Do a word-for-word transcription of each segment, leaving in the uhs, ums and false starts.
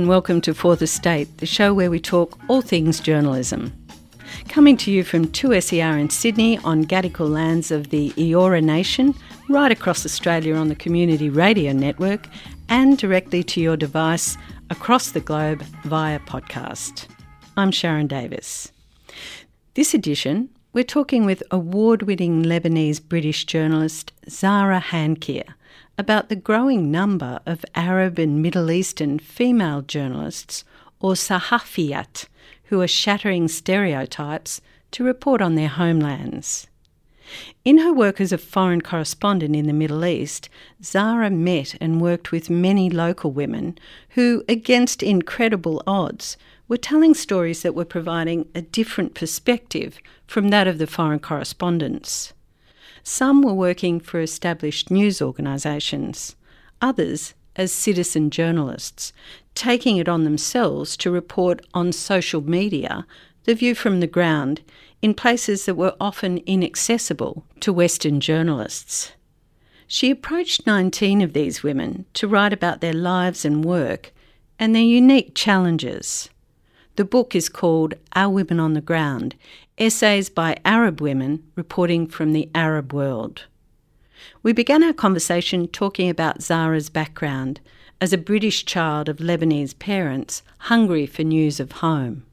and welcome to Fourth Estate, the show where we talk all things journalism. Coming to you from two S E R in Sydney on Gadigal lands of the Eora Nation, right across Australia on the Community Radio Network, and directly to your device across the globe via podcast. I'm Sharon Davis. This edition, we're talking with award-winning Lebanese-British journalist Zahra Hankir about the growing number of Arab and Middle Eastern female journalists, or Sahafiyat, who are shattering stereotypes to report on their homelands. In her work as a foreign correspondent in the Middle East, Zahra met and worked with many local women who, against incredible odds, were telling stories that were providing a different perspective from that of the foreign correspondents. Some were working for established news organisations, others as citizen journalists, taking it on themselves to report on social media the view from the ground in places that were often inaccessible to Western journalists. She approached nineteen of these women to write about their lives and work and their unique challenges. The book is called Our Women on the Ground, Essays by Arab Women Reporting from the Arab World. We began our conversation talking about Zahra's background as a British child of Lebanese parents hungry for news of home.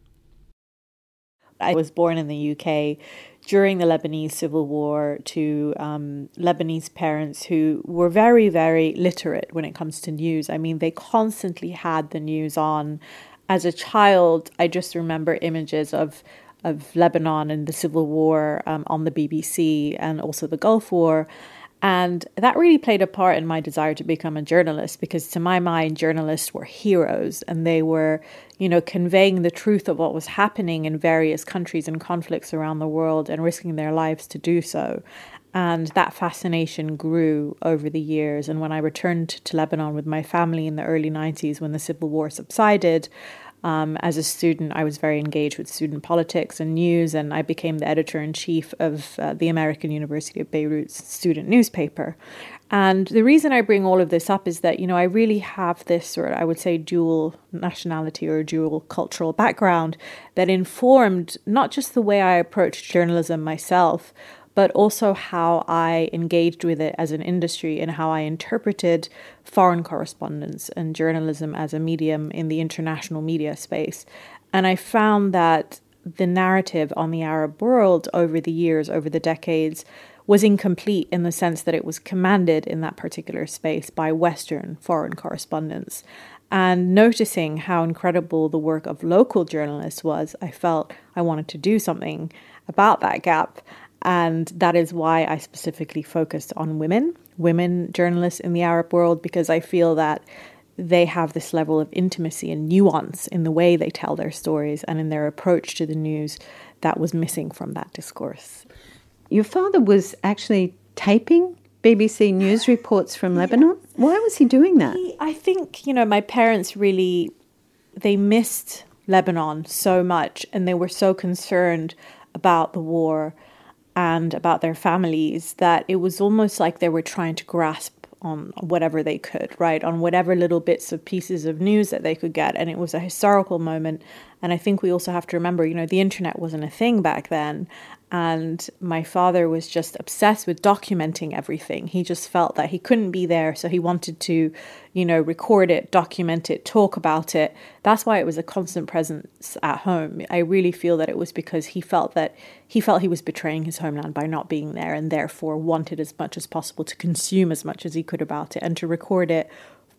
I was born in the U K during the Lebanese Civil War to um, Lebanese parents who were very, very literate when it comes to news. I mean, they constantly had the news on. As a child, I just remember images of of Lebanon and the Civil War um, on the B B C and also the Gulf War. And that really played a part in my desire to become a journalist, because to my mind, journalists were heroes and they were, you know, conveying the truth of what was happening in various countries and conflicts around the world and risking their lives to do so. And that fascination grew over the years. And when I returned to Lebanon with my family in the early nineties, when the Civil War subsided, Um, as a student, I was very engaged with student politics and news, and I became the editor-in-chief of uh, the American University of Beirut's student newspaper. And the reason I bring all of this up is that, you know, I really have this sort of, I would say, dual nationality or dual cultural background that informed not just the way I approached journalism myself, but also how I engaged with it as an industry and how I interpreted foreign correspondence and journalism as a medium in the international media space. And I found that the narrative on the Arab world over the years, over the decades, was incomplete in the sense that it was commanded in that particular space by Western foreign correspondents. And noticing how incredible the work of local journalists was, I felt I wanted to do something about that gap. And that is why I specifically focused on women, women journalists in the Arab world, because I feel that they have this level of intimacy and nuance in the way they tell their stories and in their approach to the news that was missing from that discourse. Your father was actually taping B B C News reports from Lebanon? Yeah. Why was he doing that? He, I think, you know, my parents really, they missed Lebanon so much, and they were so concerned about the war and about their families that it was almost like they were trying to grasp on whatever they could, right? On whatever little bits of pieces of news that they could get. And it was a historical moment. And I think we also have to remember, you know, the internet wasn't a thing back then. And my father was just obsessed with documenting everything. He just felt that he couldn't be there. So he wanted to, you know, record it, document it, talk about it. That's why it was a constant presence at home. I really feel that it was because he felt that he felt he was betraying his homeland by not being there, and therefore wanted as much as possible to consume as much as he could about it and to record it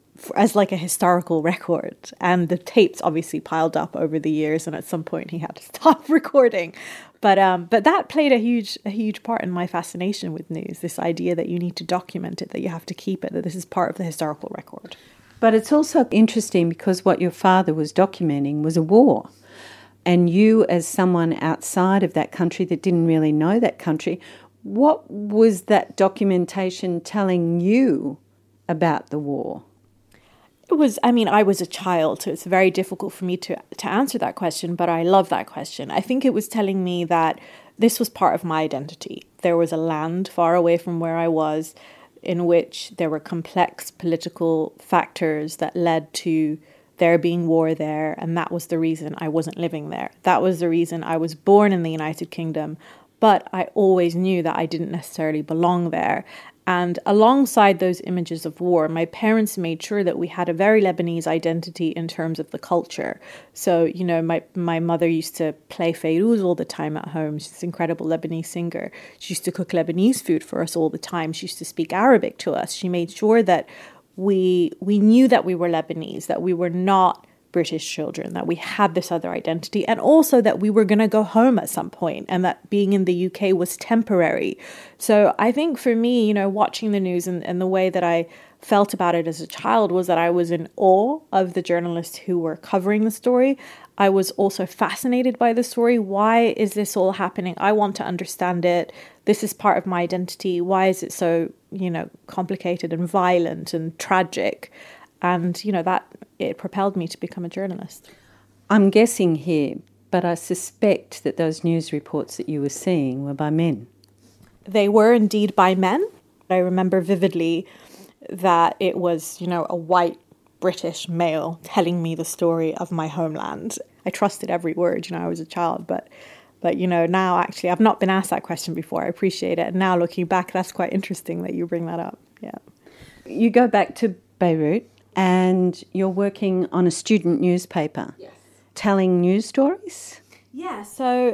as like a historical record. And the tapes obviously piled up over the years, and at some point he had to stop recording. But um, but that played a huge a huge part in my fascination with news, this idea that you need to document it, that you have to keep it, that this is part of the historical record. But it's also interesting because what your father was documenting was a war. And you, as someone outside of that country that didn't really know that country, what was that documentation telling you about the war? It was, I mean, I was a child, so it's very difficult for me to, to answer that question, but I love that question. I think it was telling me that this was part of my identity. There was a land far away from where I was in which there were complex political factors that led to there being war there, and that was the reason I wasn't living there. That was the reason I was born in the United Kingdom, but I always knew that I didn't necessarily belong there. And alongside those images of war, my parents made sure that we had a very Lebanese identity in terms of the culture. So, you know, my, my mother used to play Fayrouz all the time at home. She's this incredible Lebanese singer. She used to cook Lebanese food for us all the time. She used to speak Arabic to us. She made sure that we we knew that we were Lebanese, that we were not British children, that we had this other identity, and also that we were going to go home at some point, and that being in the U K was temporary. So I think for me, you know, watching the news and, and the way that I felt about it as a child was that I was in awe of the journalists who were covering the story. I was also fascinated by the story. Why is this all happening? I want to understand it. This is part of my identity. Why is it so, you know, complicated and violent and tragic? And, you know, that it propelled me to become a journalist. I'm guessing here, but I suspect that those news reports that you were seeing were by men. They were indeed by men. I remember vividly that it was, you know, a white British male telling me the story of my homeland. I trusted every word, you know, I was a child, but, but you know, now actually, I've not been asked that question before. I appreciate it. And now looking back, that's quite interesting that you bring that up. Yeah. You go back to Beirut, and you're working on a student newspaper. Yes. Telling news stories? Yeah, so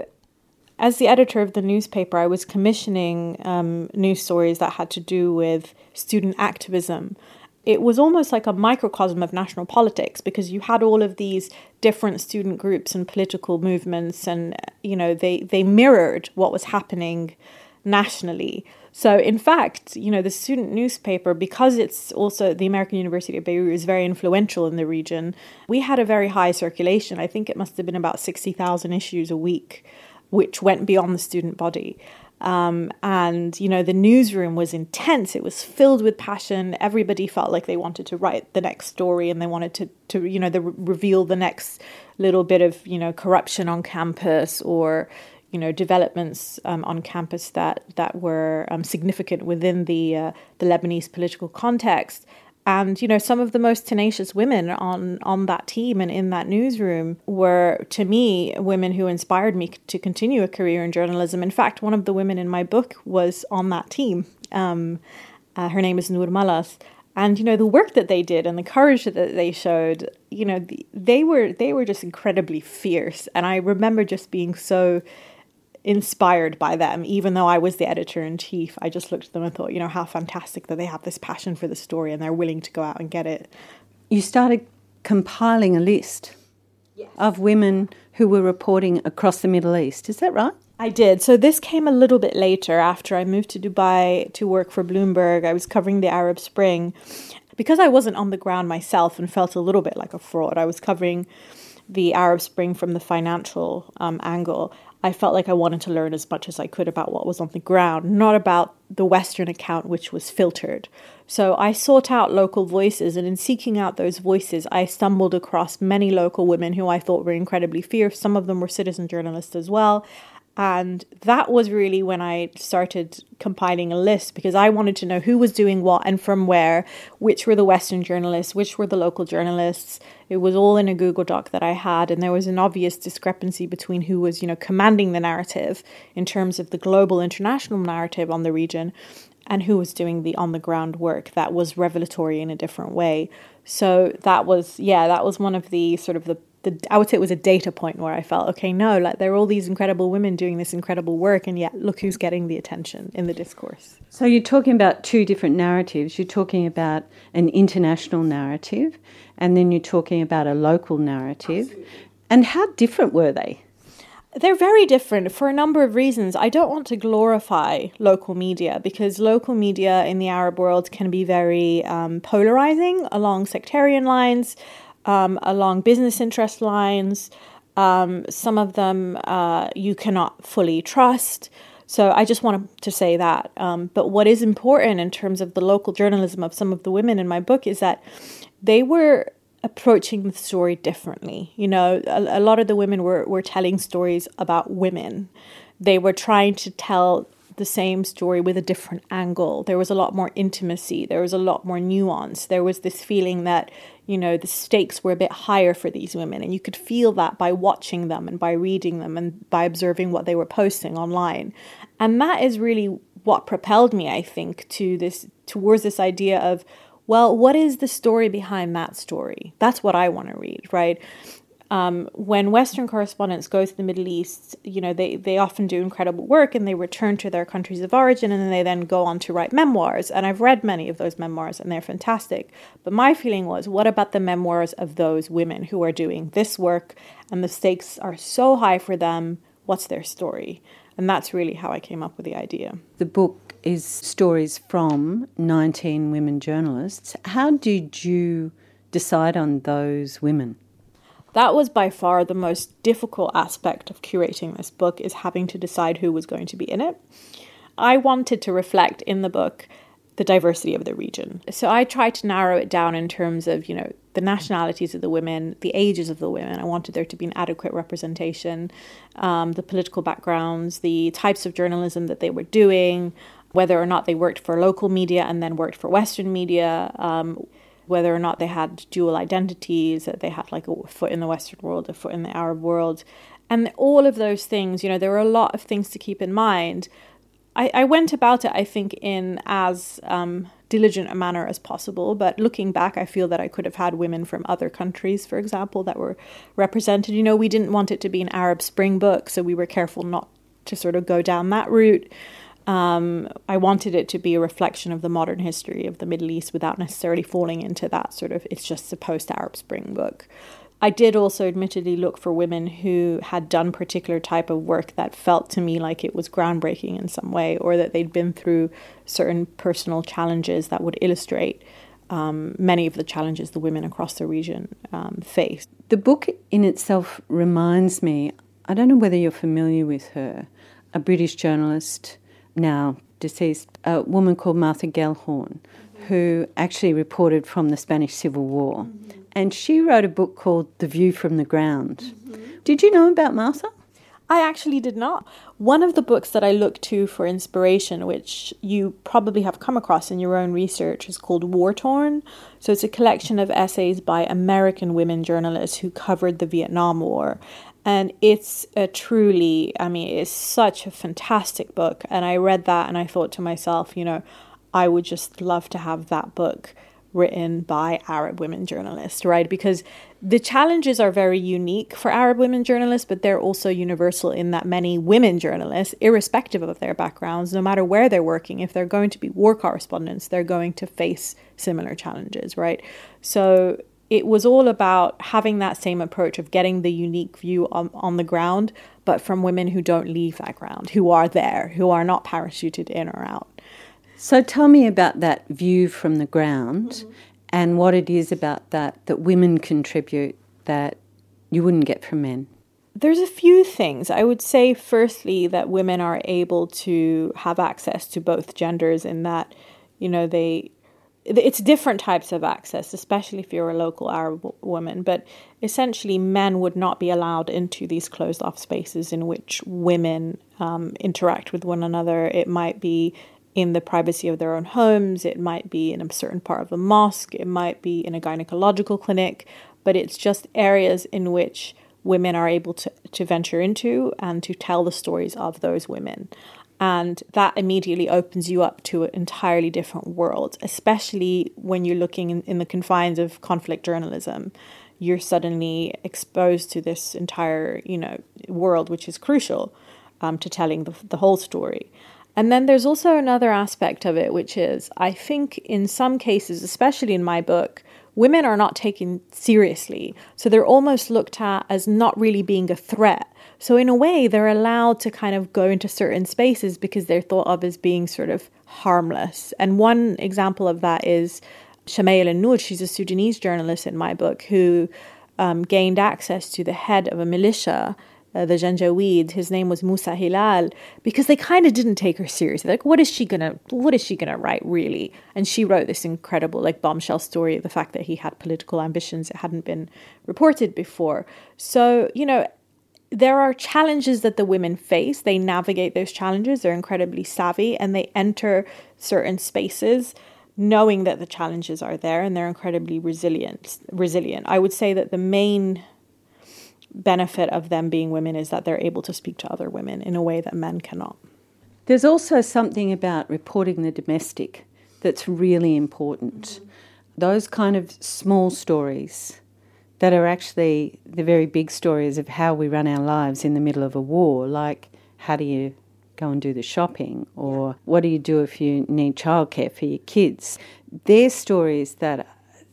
as the editor of the newspaper, I was commissioning um, news stories that had to do with student activism. It was almost like a microcosm of national politics, because you had all of these different student groups and political movements, and, you know, they, they mirrored what was happening nationally. So, in fact, you know, the student newspaper, because it's also the American University of Beirut is very influential in the region, we had a very high circulation. I think it must have been about sixty thousand issues a week, which went beyond the student body. Um, and, you know, the newsroom was intense. It was filled with passion. Everybody felt like they wanted to write the next story, and they wanted to, to you know, the, reveal the next little bit of, you know, corruption on campus, or, you know, developments um, on campus that that were um, significant within the uh, the Lebanese political context. And, you know, some of the most tenacious women on, on that team and in that newsroom were, to me, women who inspired me to continue a career in journalism. In fact, one of the women in my book was on that team. Um, uh, her name is Noor Malas. And, you know, the work that they did and the courage that they showed, you know, they were they were just incredibly fierce. And I remember just being so inspired by them, even though I was the editor-in-chief. I just looked at them and thought, you know, how fantastic that they have this passion for the story and they're willing to go out and get it. You started compiling a list yes. of women who were reporting across the Middle East. Is that right? I did. So this came a little bit later, after I moved to Dubai to work for Bloomberg. I was covering the Arab Spring. Because I wasn't on the ground myself and felt a little bit like a fraud, I was covering the Arab Spring from the financial um, angle. I felt like I wanted to learn as much as I could about what was on the ground, not about the Western account, which was filtered. So I sought out local voices, and in seeking out those voices, I stumbled across many local women who I thought were incredibly fierce. Some of them were citizen journalists as well. And that was really when I started compiling a list, because I wanted to know who was doing what and from where, which were the Western journalists, which were the local journalists. It was all in a Google Doc that I had, and there was an obvious discrepancy between who was, you know, commanding the narrative in terms of the global international narrative on the region, and who was doing the on-the-ground work that was revelatory in a different way. So that was, yeah, that was one of the sort of the The, I would say it was a data point where I felt, okay, no, like there are all these incredible women doing this incredible work, and yet look who's getting the attention in the discourse. So you're talking about two different narratives. You're talking about an international narrative, and then you're talking about a local narrative. Absolutely. And how different were they? They're very different for a number of reasons. I don't want to glorify local media, because local media in the Arab world can be very um, polarizing along sectarian lines, Um, along business interest lines. Um, some of them uh, you cannot fully trust. So I just wanted to say that. Um, but what is important in terms of the local journalism of some of the women in my book is that they were approaching the story differently. You know, a, a lot of the women were, were telling stories about women. They were trying to tell the same story with a different angle. There was a lot more intimacy. There was a lot more nuance. There was this feeling that, you know, the stakes were a bit higher for these women. And you could feel that by watching them and by reading them and by observing what they were posting online. And that is really what propelled me, I think, to this, towards this idea of, well, what is the story behind that story? That's what I want to read, right? Um, when Western correspondents go to the Middle East, you know, they, they often do incredible work and they return to their countries of origin, and then they then go on to write memoirs. And I've read many of those memoirs and they're fantastic. But my feeling was, what about the memoirs of those women who are doing this work and the stakes are so high for them? What's their story? And that's really how I came up with the idea. The book is stories from nineteen women journalists. How did you decide on those women? That was by far the most difficult aspect of curating this book, is having to decide who was going to be in it. I wanted to reflect in the book the diversity of the region. So I tried to narrow it down in terms of, you know, the nationalities of the women, the ages of the women. I wanted there to be an adequate representation, um, the political backgrounds, the types of journalism that they were doing, whether or not they worked for local media and then worked for Western media, um, whether or not they had dual identities, that they had like a foot in the Western world, a foot in the Arab world. And all of those things, you know, there were a lot of things to keep in mind. I, I went about it, I think, in as um, diligent a manner as possible. But looking back, I feel that I could have had women from other countries, for example, that were represented. You know, we didn't want it to be an Arab Spring book, so we were careful not to sort of go down that route. Um, I wanted it to be a reflection of the modern history of the Middle East without necessarily falling into that sort of, it's just a post-Arab Spring book. I did also admittedly look for women who had done particular type of work that felt to me like it was groundbreaking in some way, or that they'd been through certain personal challenges that would illustrate um, many of the challenges the women across the region um, face. The book in itself reminds me, I don't know whether you're familiar with her, a British journalist, now deceased, a woman called Martha Gellhorn, mm-hmm. who actually reported from the Spanish Civil War. Mm-hmm. And she wrote a book called The View from the Ground. Mm-hmm. Did you know about Martha? I actually did not. One of the books that I look to for inspiration, which you probably have come across in your own research, is called War Torn. So it's a collection of essays by American women journalists who covered the Vietnam War. And it's a truly, I mean, it's such a fantastic book. And I read that and I thought to myself, you know, I would just love to have that book written by Arab women journalists, right? Because the challenges are very unique for Arab women journalists, but they're also universal in that many women journalists, irrespective of their backgrounds, no matter where they're working, if they're going to be war correspondents, they're going to face similar challenges, right? So it was all about having that same approach of getting the unique view on, on the ground, but from women who don't leave that ground, who are there, who are not parachuted in or out. So tell me about that view from the ground mm-hmm. and what it is about that that women contribute that you wouldn't get from men. There's a few things. I would say, firstly, that women are able to have access to both genders in that, you know, they... It's different types of access, especially if you're a local Arab woman. But essentially, men would not be allowed into these closed-off spaces in which women um, interact with one another. It might be in the privacy of their own homes. It might be in a certain part of a mosque. It might be in a gynecological clinic. But it's just areas in which women are able to, to venture into and to tell the stories of those women. And that immediately opens you up to an entirely different world, especially when you're looking in, in the confines of conflict journalism. You're suddenly exposed to this entire, you know, world, which is crucial um, to telling the, the whole story. And then there's also another aspect of it, which is, I think in some cases, especially in my book, women are not taken seriously. So they're almost looked at as not really being a threat. So in a way, they're allowed to kind of go into certain spaces because they're thought of as being sort of harmless. And one example of that is Shamail Al-Noor. She's a Sudanese journalist in my book who um, gained access to the head of a militia, uh, the Janjaweed. His name was Musa Hilal, because they kind of didn't take her seriously. Like, what is she gonna, what is she gonna write really? And she wrote this incredible, like, bombshell story of the fact that he had political ambitions that hadn't been reported before. So, you know, there are challenges that the women face. They navigate those challenges. They're incredibly savvy, and they enter certain spaces knowing that the challenges are there, and they're incredibly resilient. Resilient. I would say that the main benefit of them being women is that they're able to speak to other women in a way that men cannot. There's also something about reporting the domestic that's really important. Mm-hmm. Those kind of small stories that are actually the very big stories of how we run our lives in the middle of a war, like how do you go and do the shopping, or what do you do if you need childcare for your kids? They're stories that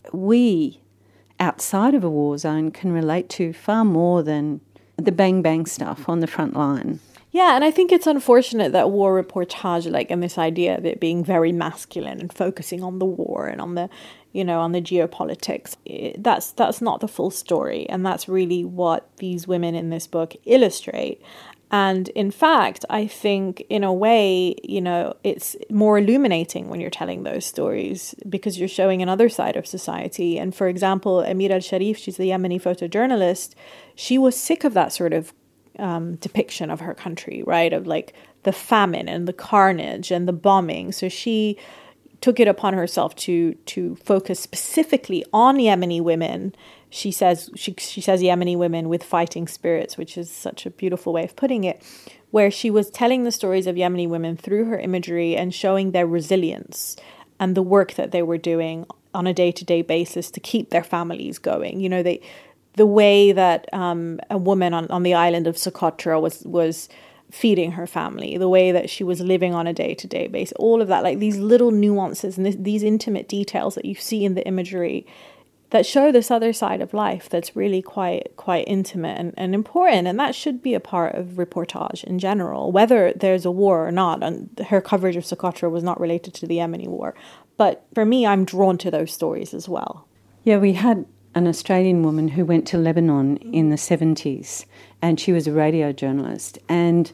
we, outside of a war zone, can relate to far more than the bang-bang stuff on the front line. Yeah, and I think it's unfortunate that war reportage, like, and this idea of it being very masculine and focusing on the war and on the, you know, on the geopolitics, that's that's not the full story. And that's really what these women in this book illustrate. And in fact, I think in a way, you know, it's more illuminating when you're telling those stories because you're showing another side of society. And for example, Amir al-Sharif, she's the Yemeni photojournalist, she was sick of that sort of um, depiction of her country, right? Of like the famine and the carnage and the bombing. So she took it upon herself to to focus specifically on Yemeni women. She says she she says Yemeni women with fighting spirits, which is such a beautiful way of putting it, where she was telling the stories of Yemeni women through her imagery and showing their resilience and the work that they were doing on a day-to-day basis to keep their families going. You know, they the way that um, a woman on, on the island of Socotra was was feeding her family, the way that she was living on a day-to-day basis, all of that, like these little nuances and this, these intimate details that you see in the imagery that show this other side of life that's really quite quite intimate and, and important. And that should be a part of reportage in general, whether there's a war or not. And her coverage of Socotra was not related to the Yemeni war. But for me, I'm drawn to those stories as well. Yeah, we had an Australian woman who went to Lebanon in the seventies, and she was a radio journalist. And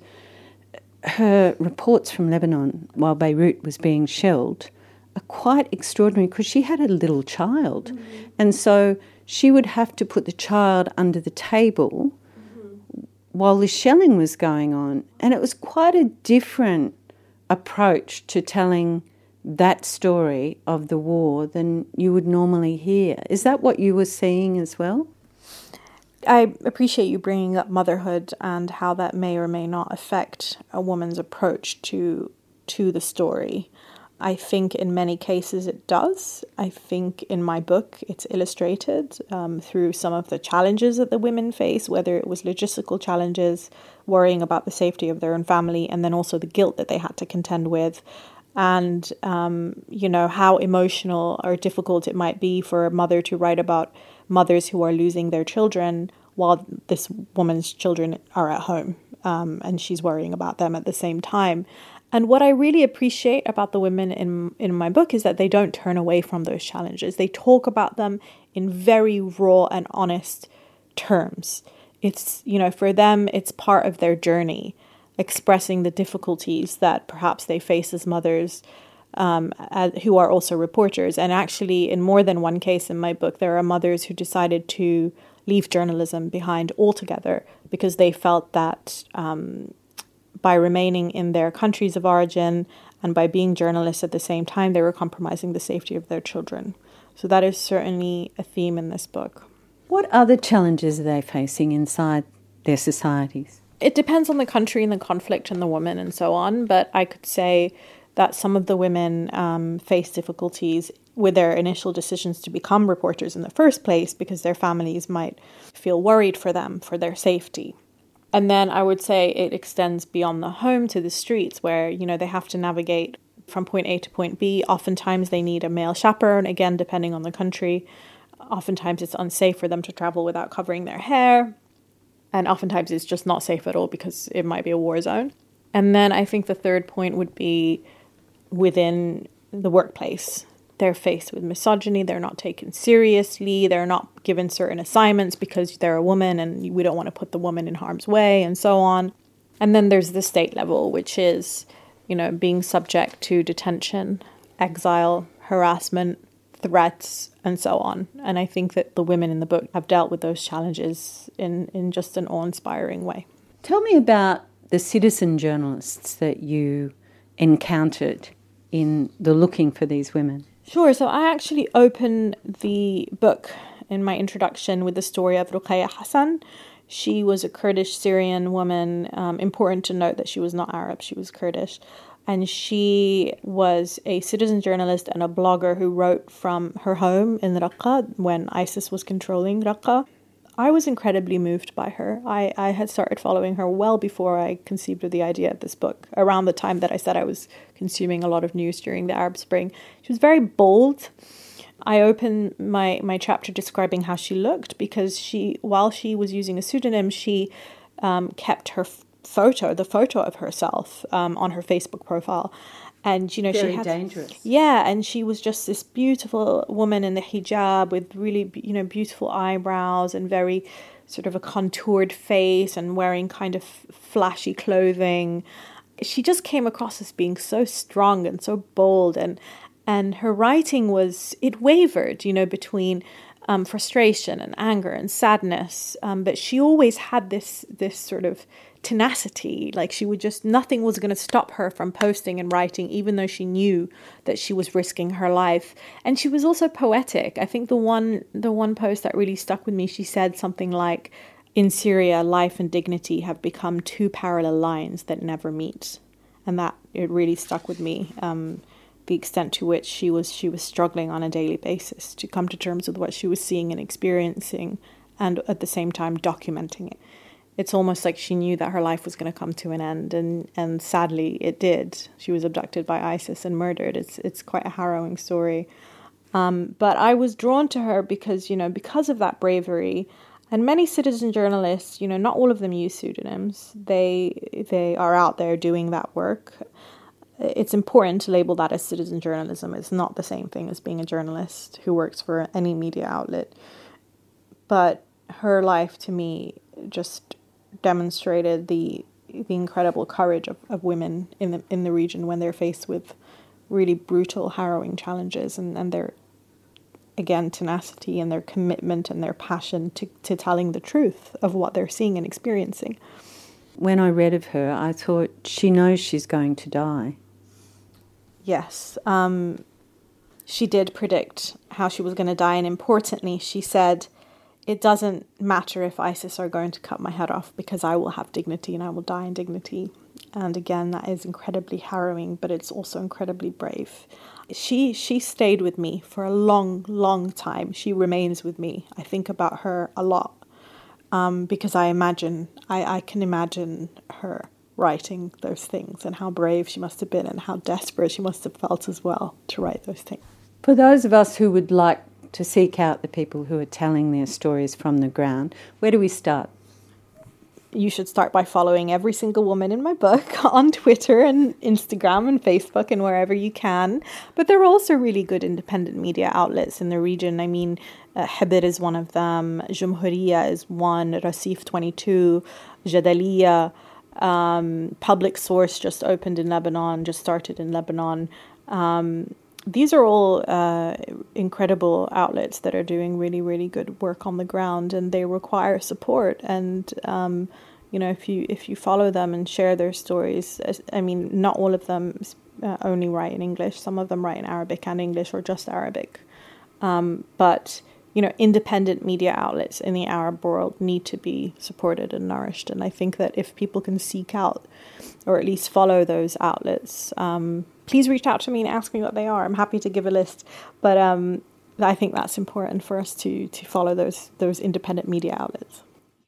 her reports from Lebanon while Beirut was being shelled are quite extraordinary because she had a little child. Mm-hmm. And so she would have to put the child under the table mm-hmm. while the shelling was going on. And it was quite a different approach to telling that story of the war than you would normally hear. Is that what you were seeing as well? I appreciate you bringing up motherhood and how that may or may not affect a woman's approach to to the story. I think in many cases it does. I think in my book it's illustrated um, through some of the challenges that the women face, whether it was logistical challenges, worrying about the safety of their own family, and then also the guilt that they had to contend with. And, um, you know, how emotional or difficult it might be for a mother to write about mothers who are losing their children while this woman's children are at home um, and she's worrying about them at the same time. And what I really appreciate about the women in in my book is that they don't turn away from those challenges. They talk about them in very raw and honest terms. It's, you know, for them, it's part of their journey, expressing the difficulties that perhaps they face as mothers um, as, who are also reporters. And actually, in more than one case in my book, there are mothers who decided to leave journalism behind altogether because they felt that um, by remaining in their countries of origin and by being journalists at the same time, they were compromising the safety of their children. So that is certainly a theme in this book. What other challenges are they facing inside their societies? It depends on the country and the conflict and the woman and so on, but I could say that some of the women um, face difficulties with their initial decisions to become reporters in the first place because their families might feel worried for them, for their safety. And then I would say it extends beyond the home to the streets where, you know, they have to navigate from point A to point B. Oftentimes they need a male chaperone, again, depending on the country. Oftentimes it's unsafe for them to travel without covering their hair. And oftentimes it's just not safe at all because it might be a war zone. And then I think the third point would be within the workplace. They're faced with misogyny, they're not taken seriously, they're not given certain assignments because they're a woman and we don't want to put the woman in harm's way and so on. And then there's the state level, which is, you know, being subject to detention, exile, harassment, threats, and so on. And I think that the women in the book have dealt with those challenges in, in just an awe-inspiring way. Tell me about the citizen journalists that you encountered in the looking for these women. Sure. So I actually open the book in my introduction with the story of Ruqayya Hassan. She was a Kurdish Syrian woman. Um, important to note that she was not Arab, she was Kurdish. And she was a citizen journalist and a blogger who wrote from her home in Raqqa when ISIS was controlling Raqqa. I was incredibly moved by her. I, I had started following her well before I conceived of the idea of this book, around the time that I said I was consuming a lot of news during the Arab Spring. She was very bold. I open my, my chapter describing how she looked because she, while she was using a pseudonym, she um, kept her f- photo, the photo of herself um, on her Facebook profile. And, you know, Very she had, dangerous. Yeah, and she was just this beautiful woman in the hijab with really, you know, beautiful eyebrows and very sort of a contoured face and wearing kind of flashy clothing. She just came across as being so strong and so bold, and and her writing was, it wavered, you know, between um, frustration and anger and sadness. Um, but she always had this this sort of tenacity, like she would just, nothing was going to stop her from posting and writing, even though she knew that she was risking her life. And she was also poetic. I think the one the one post that really stuck with me, she said something like, in Syria, life and dignity have become two parallel lines that never meet. And that, it really stuck with me, um, the extent to which she was she was struggling on a daily basis to come to terms with what she was seeing and experiencing, and at the same time documenting it. It's almost like she knew that her life was going to come to an end, and, and sadly it did. She was abducted by ISIS and murdered. It's it's quite a harrowing story. Um, but I was drawn to her because, you know, because of that bravery, and many citizen journalists, you know, not all of them use pseudonyms. They they are out there doing that work. It's important to label that as citizen journalism. It's not the same thing as being a journalist who works for any media outlet. But her life, to me, just demonstrated the the incredible courage of, of women in the in the region when they're faced with really brutal, harrowing challenges, and, and their, again, tenacity and their commitment and their passion to, to telling the truth of what they're seeing and experiencing. When I read of her, I thought, she knows she's going to die. Yes. Um, she did predict how she was going to die, and importantly, she said, it doesn't matter if ISIS are going to cut my head off because I will have dignity and I will die in dignity. And again, that is incredibly harrowing, but it's also incredibly brave. She she stayed with me for a long, long time. She remains with me. I think about her a lot um, because I imagine, I, I can imagine her writing those things and how brave she must have been and how desperate she must have felt as well to write those things. For those of us who would like to seek out the people who are telling their stories from the ground, where do we start? You should start by following every single woman in my book on Twitter and Instagram and Facebook and wherever you can. But there are also really good independent media outlets in the region. I mean, uh, Hibr is one of them, Jumhuriya is one, Rasif twenty-two, Jadaliya, um, Public Source just opened in Lebanon, just started in Lebanon. Um, These are all uh, incredible outlets that are doing really, really good work on the ground, and they require support. And um, you know, if you if you follow them and share their stories, I mean, not all of them uh, only write in English. Some of them write in Arabic and English, or just Arabic. Um, but you know, independent media outlets in the Arab world need to be supported and nourished. And I think that if people can seek out, or at least follow those outlets, um, please reach out to me and ask me what they are. I'm happy to give a list. But um, I think that's important for us to to follow those those independent media outlets.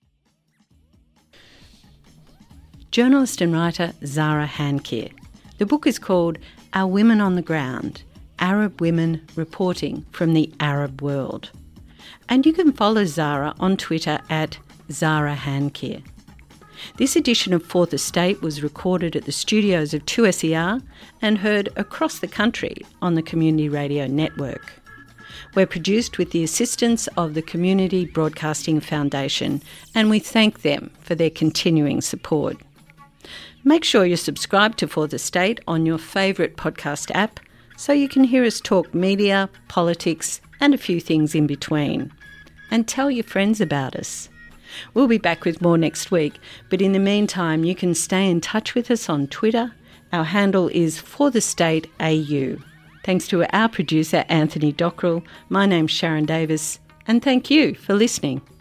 Journalist and writer Zahra Hankir. The book is called Our Women on the Ground, Arab Women Reporting from the Arab World. And you can follow Zahra on Twitter at Zahra Hankir. This edition of Fourth Estate was recorded at the studios of two S E R and heard across the country on the Community Radio Network. We're produced with the assistance of the Community Broadcasting Foundation, and we thank them for their continuing support. Make sure you're subscribed to Fourth Estate on your favourite podcast app so you can hear us talk media, politics, and a few things in between. And tell your friends about us. We'll be back with more next week, but in the meantime, you can stay in touch with us on Twitter. Our handle is For The State A U. Thanks to our producer, Anthony Dockrell. My name's Sharon Davis, and thank you for listening.